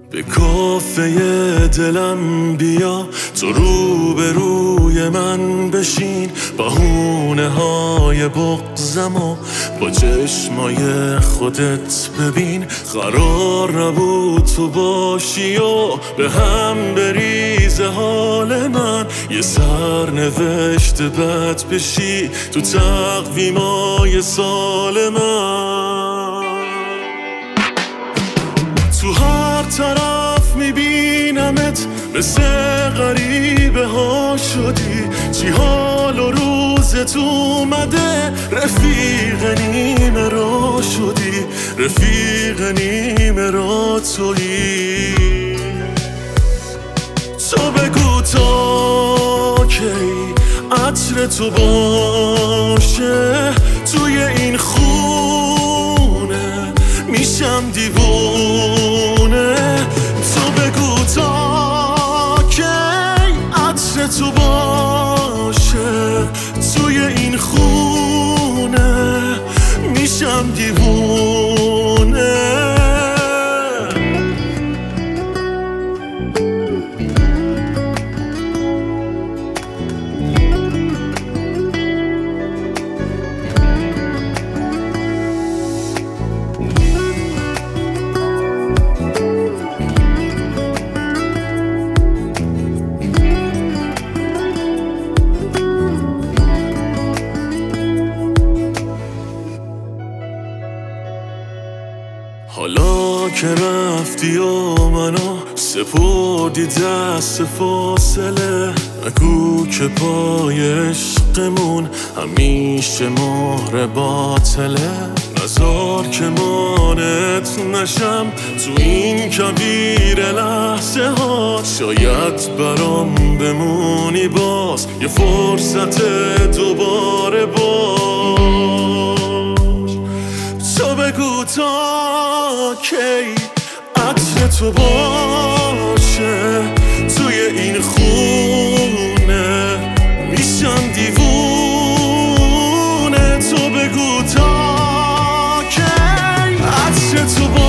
به کافه دلم بیا، تو روبروی من بشین، بهونه های بغضمو با چشمای خودت ببین. قرار نبود تو باشی و به هم بریزه حال من، یه سرنوشت بد بشی تو تقویمای سال من. تو هر طرف میبینمت مثل غریبه ها شدی، چی حال و روزت اومده، رفیق نیمه را شدی، رفیق نیمه را تویی. تو بگو تا کی عطر تو باشه توی این خونه، میشم دیوونه. تو بگو تا کی عطر تو باشه توی این خونه، میشم دیوونه. حالا که رفتی و منو سپردی دست فاصله، نگو که پای عشقمون همیشه مهر باطله. نزار که مانت نشم تو این کبیر لحظه ها، شاید برام بمونی باز یه فرصت دوباره باش. تو بگو تا کی عطر تو باشه توی این خونه، میشم دیوونه. تو بگو تا کی عطر تو باشه